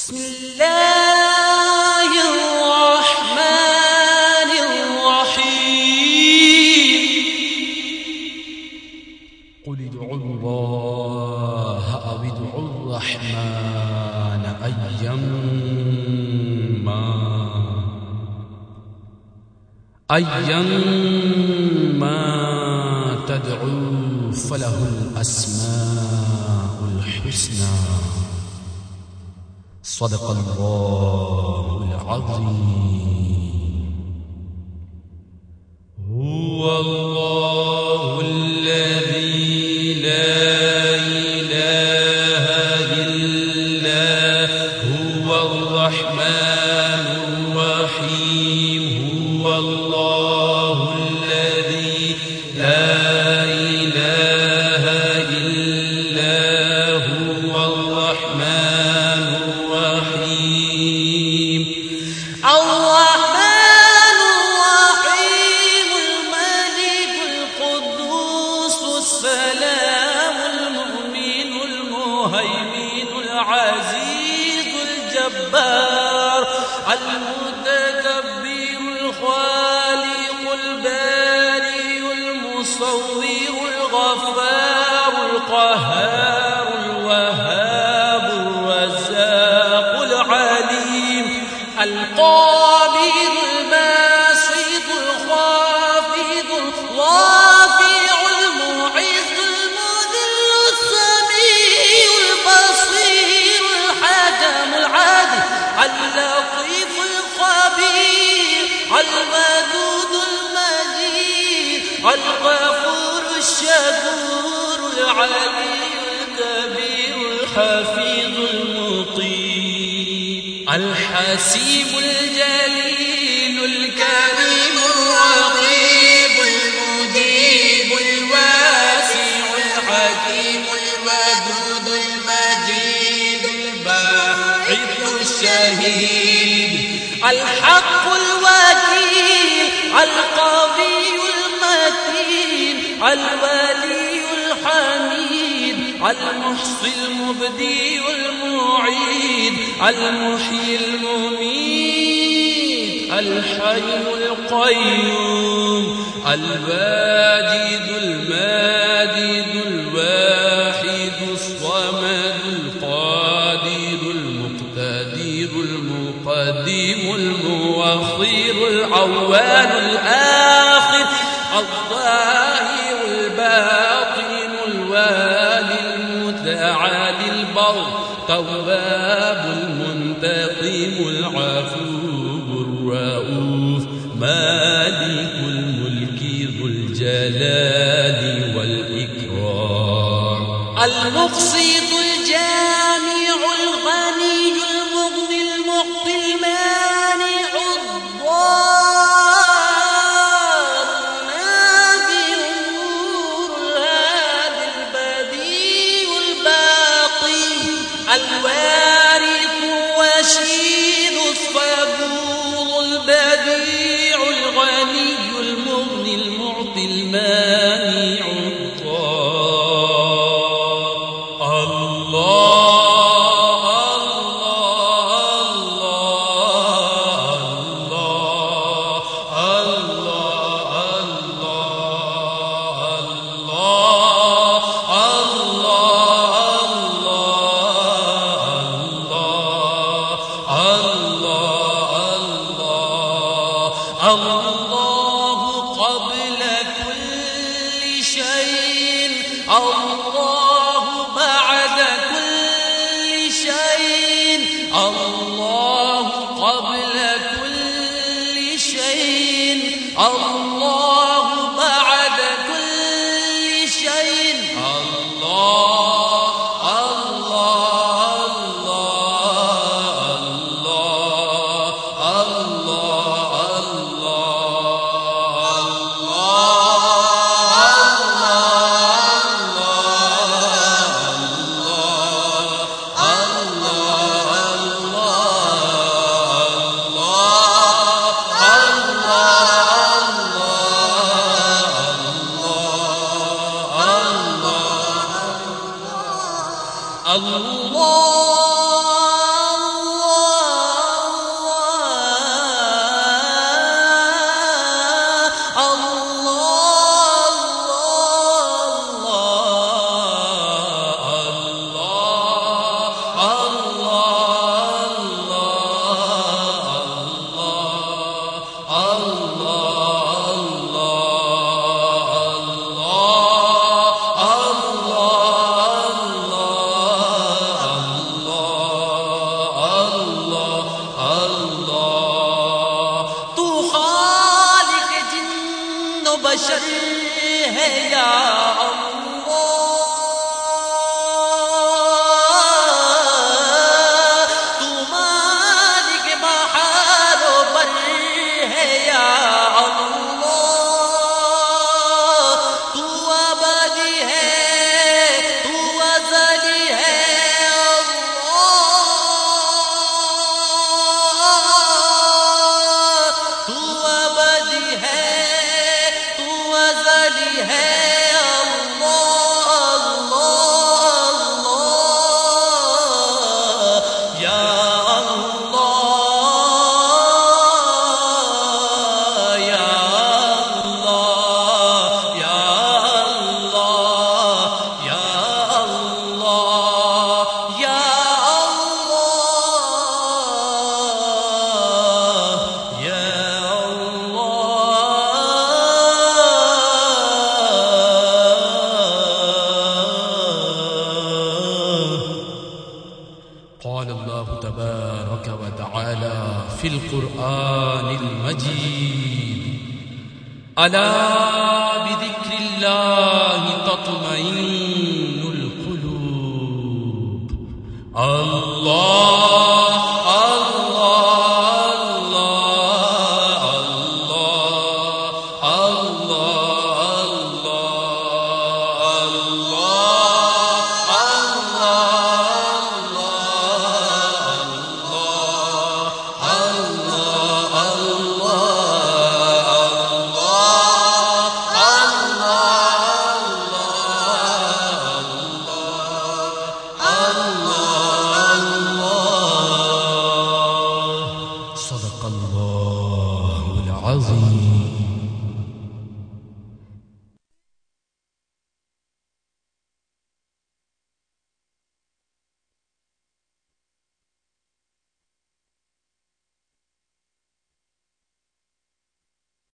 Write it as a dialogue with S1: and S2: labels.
S1: بسم الله الرحمن الرحيم قل ادعوا الله أو ادعوا الرحمن أيما تدعوا فله الأسماء الحسنى صدق الله العظيم. هو الله الذي لا إله إلا هو الرحمن الرحيم. هو الله الذي لا إله إلا هو الرحمن الرحيم. الرحمن الرحيم الملك القدوس السلام المؤمن المهيمن العزيز الجبار المتكبر الخالق البارئ المصور الغفار القهار الوهاب الرزاق العليم القابض الباسط الخافض الرافع المعز المذل السميع البصير الحكم العادل اللطيف الخبير الودود المجيد الغفور الشكور العلي الكبير الحفيظ المطيع الحسيب الجليل الكريم الرقيب المجيب الواسع الحكيم الودود المجيد الباعث الشهيد الحق الوكيل القوي المتين الولي الحميد المحصي المبدي المعيد المحيي المميت الحي القيوم الواجد الماجد الواحد الصمد القادر المقتدر المقدم المؤخر الأول الآخر الظاهر الباطن الوالي المتعالي البر تواب المنتقم العفو الرؤوف مالك الملك ذو الجلال والإكرام المقسط الجامع الغني المغني المعطي المانع الضار النافع النور الهادي البديع الباقي الوارث الرشيد الصبور البديع الغني المغني المعطي المانع الله قبل كل شيء الله بعد كل شيء الله قبل كل شيء الله بعد كل شيء الله बशर है या قال الله تبارك وتعالى في القرآن المجيد ألا بذكر الله تطمئن